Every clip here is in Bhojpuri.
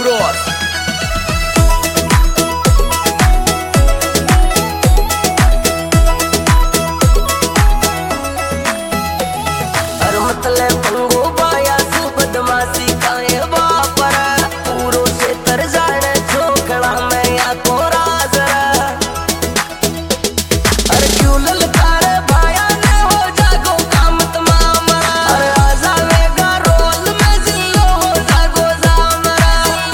Bros. अरे मतलब पंगो बाया सु बदमाशी काए बापर पूरो से तर जाने छोकड़ा में या को राज अरे क्यों ललकारे भाया ने हो जागो काम तमाम अरे आजा वेगा रोल में जिल्लो हो जागो जामरा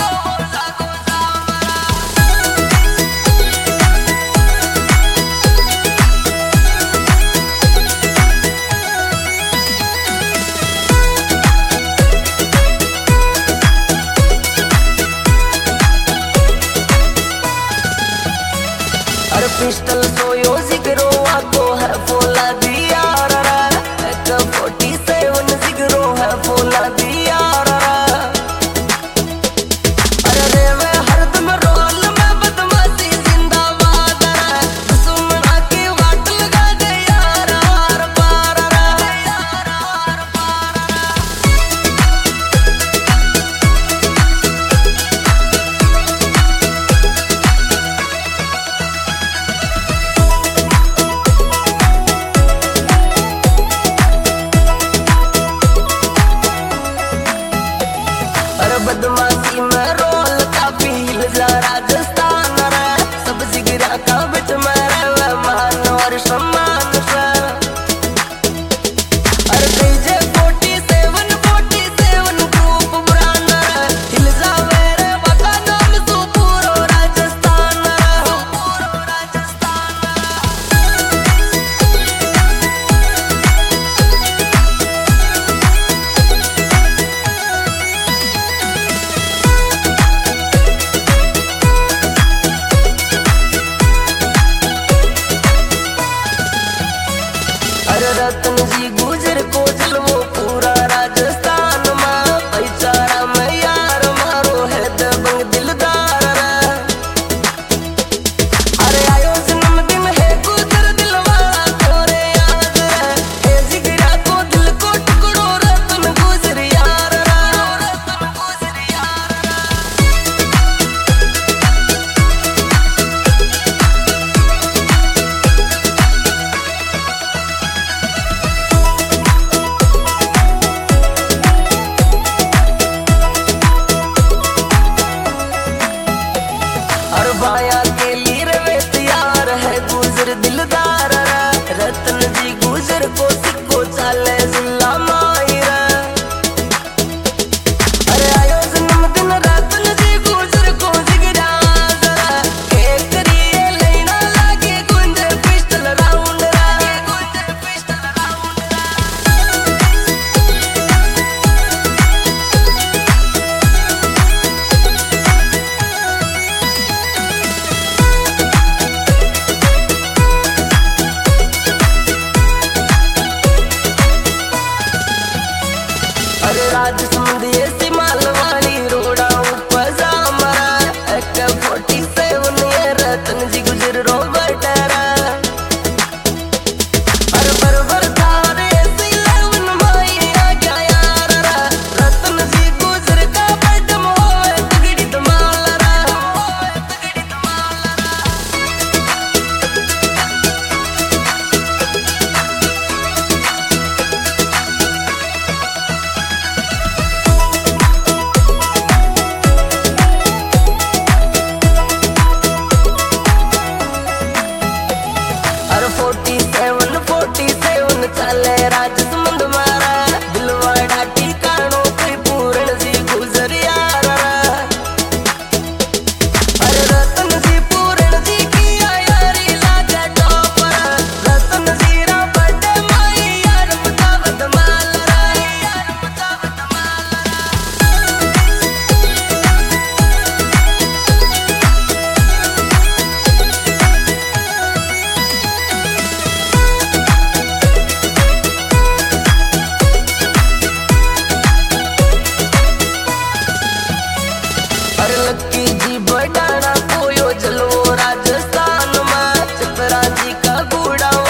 अरे पिस्टल सोयो जिगरो आगो है फोला दिया रा एक 47 जिगरो है फोला दिया रा अरे रे वे हरदम रोल में बदमाशी जिंदाबाद दुश्मना की वाट लगा दे यार हार पार अरे बदमाशी में रोल का फील जा राजस्थान रे सब जिगरा का बिच में रहे मान और सम्मान से अरे डीजे 47 ग्रुप ब्रांड हिल जावे रे वका नाम सु पूरो राजस्थान अरे रतन जी गुजर को जलवो पूरा राजस्थान में भाईचारा में यार मारो है दबंग दिलदार अरे आयो जन्मदिन है गुजर दिल वाला तोरे याद है जिगरा को दिल को टुकड़ो रतन गुजर यार और बाया के लिए रवे तैयार है गुजर दिलदार रतन जी गुजर को सिक्को चाले जिला मायरा अरे आयो जन्मदिन रतन जी गुजर को जिगरा केक करिए लेना लागे गुंजे पिस्टल राउंड अरे राजसमंद ऐसी मालवानी रोड़ा ऊपर जामा एक 47 ये रतन जी गुजर रोबर्ट अरे बरबर थारे ऐसी 11 माई आ गया यार रतन जी गुजर का बटम होवे तगड़ी धमाल अरे 47 चले राजसमंद मारा दिलवाड़ा ठिकानो कोई पूर्ण जी गुजर यार अरे रतन जी पूर्ण जी की यारी लागे टॉपर रतन जी रा बड़े माई यार मुताबत माल अरे लक्की जी बडाना कोयो जलवो राजस्थान में चित्रा जी का बूढ़ा